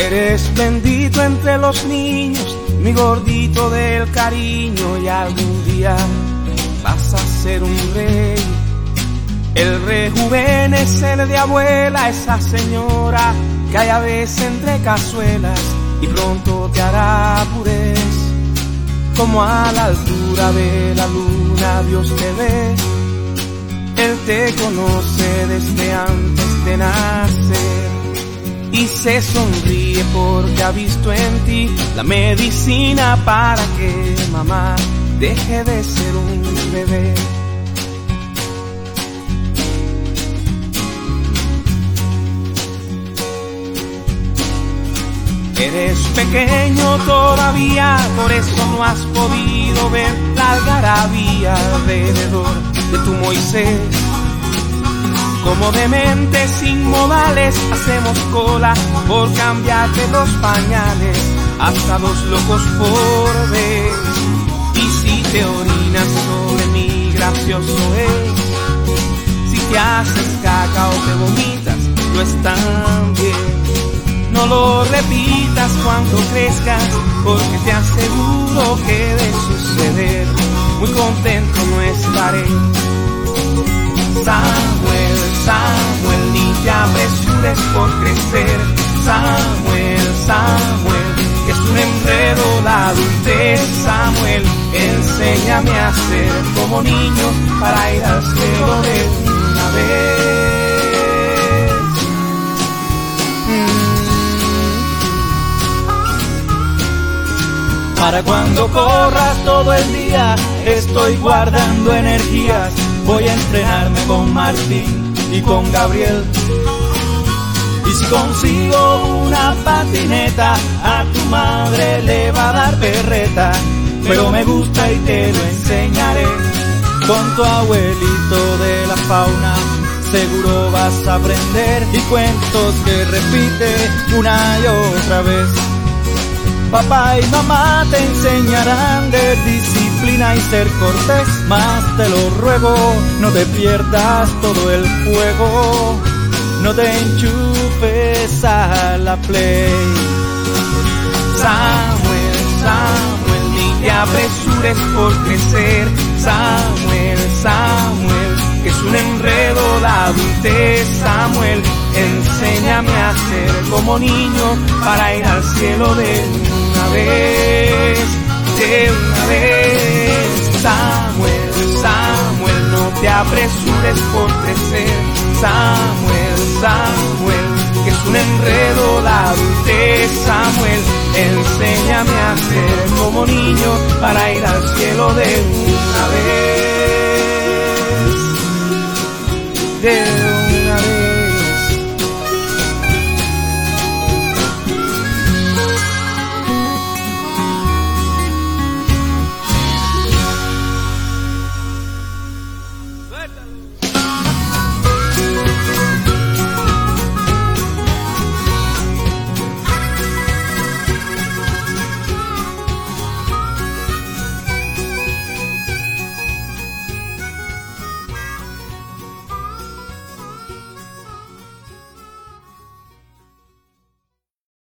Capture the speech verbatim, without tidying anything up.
Eres bendito entre los niños, mi gordito del cariño, y algún día vas a ser un rey. El rejuvenecer de abuela, esa señora que hay a veces entre cazuelas, y pronto te hará purez. Como a la altura de la luna Dios te ve, Él te conoce desde antes de nacer, y se sonríe porque ha visto en ti la medicina para que mamá deje de ser un bebé. Eres pequeño todavía, por eso no has podido ver la algarabía alrededor de tu Moisés. Como dementes sin modales hacemos cola por cambiarte los pañales, hasta dos locos por ver. Y si te orinas sobre mi gracioso es, si te haces caca o te vomitas, no están bien. No lo repitas cuando crezcas, porque te aseguro que de suceder muy contento no estaré. Samuel, Samuel, ni te apresures por crecer. Samuel, Samuel, que es un enredo la adultez. Samuel, enséñame a ser como niño para ir al cielo de una vez. Para cuando corras todo el día, estoy guardando energías. Voy a entrenarme con Martín y con Gabriel. Y si consigo una patineta, a tu madre le va a dar perreta. Pero me gusta y te lo enseñaré. Con tu abuelito de la fauna seguro vas a aprender, y cuentos que repite una y otra vez. Papá y mamá te enseñarán de disciplina y ser cortés, mas te lo ruego, no te pierdas todo el juego, no te enchufes a la play. Samuel, Samuel, ni te apresures por crecer. Samuel, Samuel, que es un enredo la adultez. Samuel, enséñame a ser como niño para ir al cielo de una vez, de una vez. Samuel, Samuel, no te apresures por crecer. Samuel, Samuel, que es un enredo la adultez. Samuel, enséñame a ser como niño para ir al cielo de una vez, de